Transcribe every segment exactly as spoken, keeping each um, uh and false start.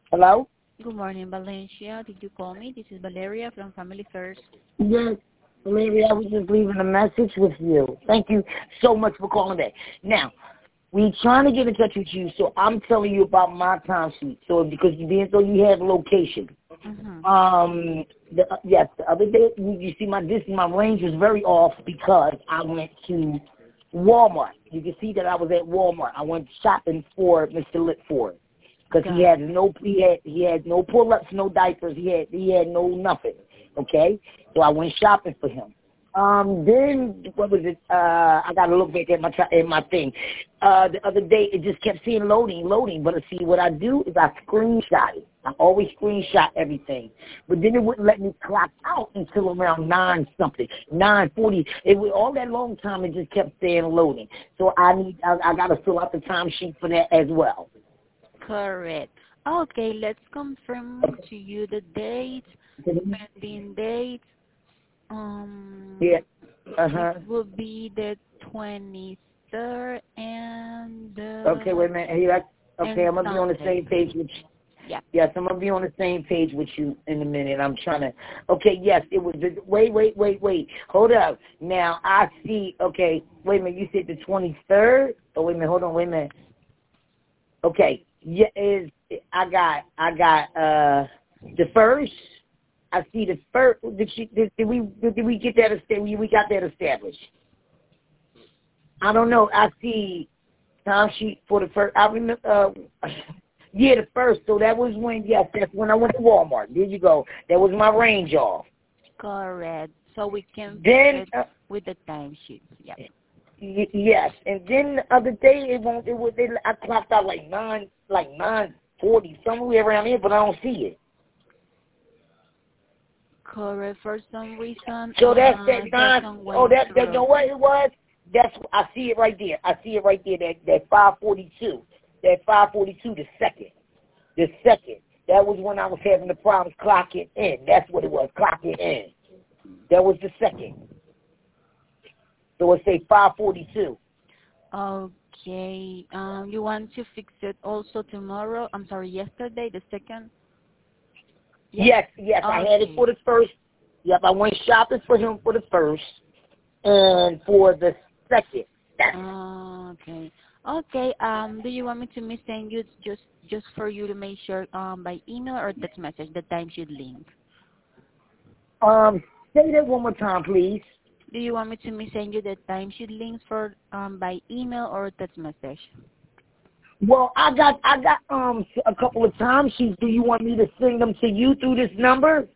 Hello? Good morning, Valencia. Did you call me? This is Valeria from Family First. Yes, Valeria, I was just leaving a message with you. Thank you so much for calling back. Now, we trying to get in touch with you, so I'm telling you about my time sheet. So because you didn't know you had location. Mm-hmm. Um, the, yes, the other day, you, you see my distance, my range was very off because I went to Walmart. You can see that I was at Walmart. I went shopping for Mister Litford because he had no he had he had no pull-ups, no diapers. He had he had no nothing. Okay, so I went shopping for him. Um, then what was it? Uh, I gotta look back at my at my thing. Uh, the other day it just kept saying loading, loading. But see, what I do is I screenshot it. I always screenshot everything. But then it wouldn't let me clock out until around nine something, nine forty. It was all that long time. It just kept saying loading. So I need I, I gotta fill out the timesheet for that as well. Correct. Okay, let's confirm to you the date, pending date. Um, Yeah. Uh-huh. it will be the twenty-third and the Okay, wait a minute. Hey, that's, okay, I'm going to be on the same page with you. Yeah. Yes, I'm going to be on the same page with you in a minute. I'm trying to. Okay, yes, it was. The, wait, wait, wait, wait. Hold up. Now, I see. Okay, wait a minute. You said the twenty-third? Oh, wait a minute. Hold on. Wait a minute. Okay. Yeah, is I got, I got uh the first. I see the first. Did, she, did, did we did we get that established? We got that established. I don't know. I see time sheet for the first. I remember. Uh, yeah, the first. So that was when. Yes, that's when I went to Walmart. There you go. That was my range off. Correct. So we can then fit uh, with the timesheet. Yeah. Y- yes, and then the other day it won't. It was. It, I clocked out like nine, like nine forty somewhere around here, but I don't see it. Correct. For some reason, So that's uh, that it nine. doesn't Oh, went that that. You through. know what it was? That's I see it right there. I see it right there. That that five forty two. That five forty two. The second. The second. That was when I was having the problems clocking in. That's what it was. Clocking in. That was the second. So it say five forty two. Okay. Um, you want to fix it also tomorrow? I'm sorry, yesterday, the second? Yes, yes, okay. I had it for the first. Yep, I went shopping for him for the first and for the second. Uh, okay. Okay. Um, do you want me to me send you just just for you to make sure um by email or text message the timesheet link? Um, say that one more time, please. Do you want me to me send you the timesheet links for um by email or text message? Well, I got I got um a couple of time sheets. Do you want me to send them to you through this number?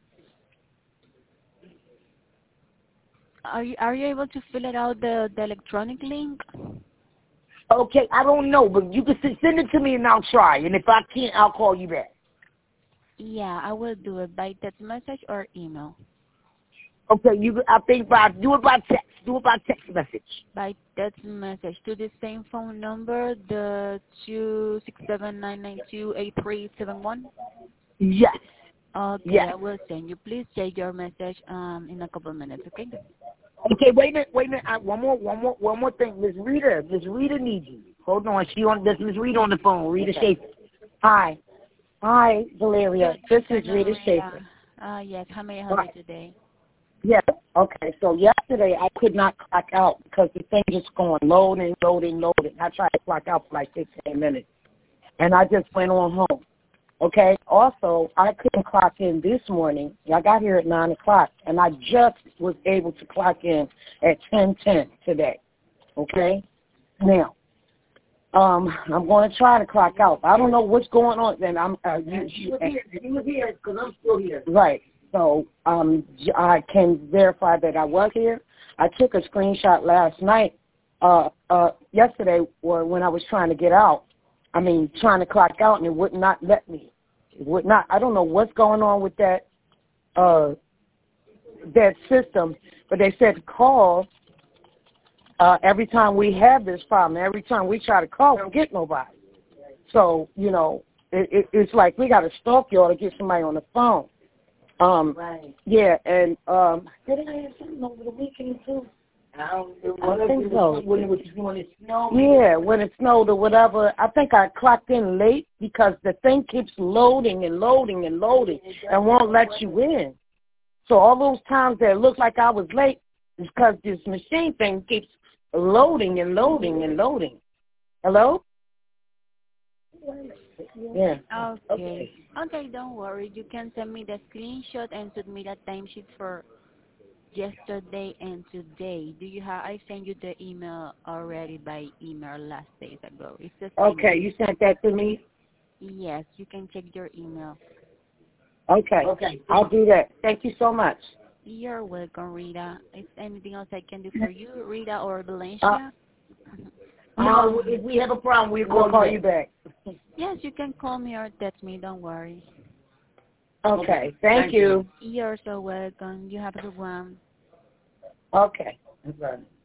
Are you are you able to fill it out the the electronic link? Okay, I don't know, but you can s- send it to me and I'll try. And if I can't, I'll call you back. Yeah, I will do it by text message or email. Okay, you. I think by do it by text. Do it by text message. By text message to the same phone number, the two six seven nine nine two eight three seven one. Yes. Okay, Yes. I will send you. Please check your message um in a couple of minutes. Okay. Okay, wait a minute, wait a minute. I, one more, one more, one more thing. Miss Rita, Miss Rita needs you. Hold on, she on. This Miss Rita on the phone. Rita Schaefer. Hi, hi, Valeria. This is Rita Schaefer. Uh, yes. How may I help you today? Yes. Okay. So yesterday I could not clock out because the thing just going loading, loading, loading. I tried to clock out for like fifteen minutes, and I just went on home. Okay. Also, I couldn't clock in this morning. I got here at nine o'clock, and I just was able to clock in at ten ten today. Okay. Now, um, I'm going to try to clock out. I don't know what's going on. Then I'm. Uh, you, you, you was here because I'm still here. Right. So um, I can verify that I was here. I took a screenshot last night, uh, uh, yesterday, or when I was trying to get out. I mean, trying to clock out, and it would not let me. It would not. I don't know what's going on with that, uh, that system. But they said call uh, every time we have this problem. Every time we try to call, we don't get nobody. So you know, it, it, it's like we got to stalk y'all to get somebody on the phone. Um, right. Yeah, and um, did I have something over the weekend too? I don't I think so. When it was when it snowed. Yeah, when it snowed or whatever. I think I clocked in late because the thing keeps loading and loading and loading and won't let you in. So all those times that it looked like I was late is because this machine thing keeps loading and loading and loading. Hello? Yeah. Okay. okay. Okay, don't worry. You can send me the screenshot and submit a timesheet for yesterday and today. Do you have? I sent you the email already by email last days ago. It's the same Okay, email. you sent that to me? Yes, you can check your email. Okay. Okay. I'll do that. Thank you so much. You're welcome, Rita. Is anything else I can do for you, Rita or Valencia? Uh, no, if we have a problem, we'll call, call you back. Yes, you can call me or text me. Don't worry. Okay. Thank, Thank you. you. You're so welcome. You have a good one. Okay.